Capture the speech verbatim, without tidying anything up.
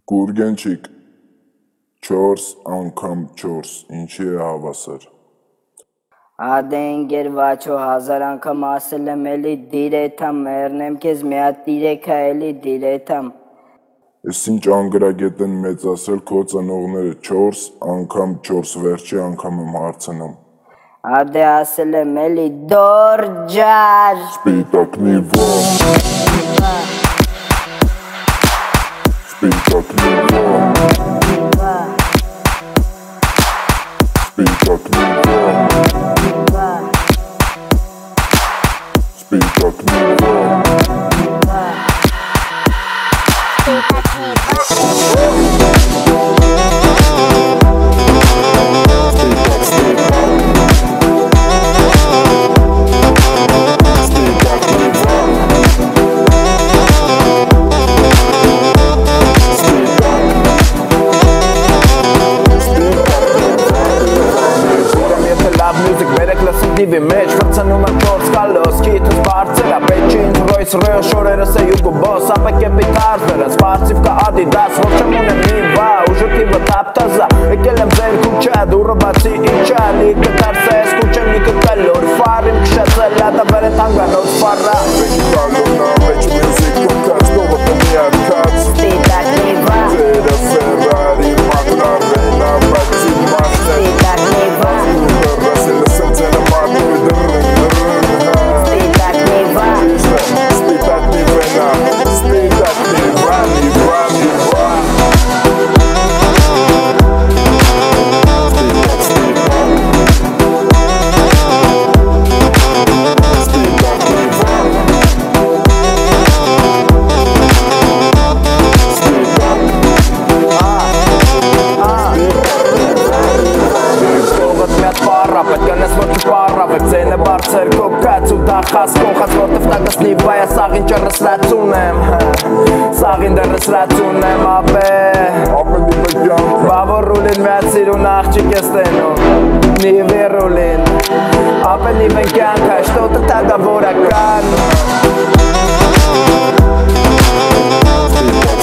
Գուրգենչիկ, չորս անգամ չորս, ինչի է հավասար։ Ադե ընկեր վաչո հազար անգամ ասել եմ էլի դիրեթամ, մեռնեմ քեզ մի հատ տիրեքա էլի դիրեթամ։ Ես ինչ անգրագետ են մեծ ասել քո ծնողները չորս անգամ չորս վերջի անգամ եմ հարցնում։ Ադե ասել եմ էլի դորջար։ Սպիտակնի վում, սպիտակնի վում, սպիտակնի վում, սպիտակնի վում, Դիվի մեջ վրցնում եմ չորս կալոս Կիթս բարձր ապետ չի ինձ ռոյս ռոյ շորերս է յուգու բոս ապե կեպի տարբերս Բարձիվ կա ադիդաս որ չեմ ունեմ նիվա ուժուտիվը տապտազա Եկել եմ ձեր կուչա դուրը բացի իչա Լիկը տարսա ես կուչեմ լիկը կալոր Ֆարիմ կշացել ադա բերետ անգանոց ֆարա Վեչ կալոնա վեչ մյուզիկ կոկած Դովը կմիար կած Սպիտակ նիվա Ձերը Ֆերարի մակլարենա բացի մաշտը Սպիտակ նիվա Հրասելս եմ ձենը բարձր կոկած ու դախած կողած որտև տակս նիվայա սաղին ճրսրած ունեմ Սաղին դրսրած ունեմ ապե ապելի մտյան Բավոր ռուլին միած սիրուն աղջիկ ես տենում Նիվի ռուլին Ապե նիվեն կյանքա շտոտը տագավորական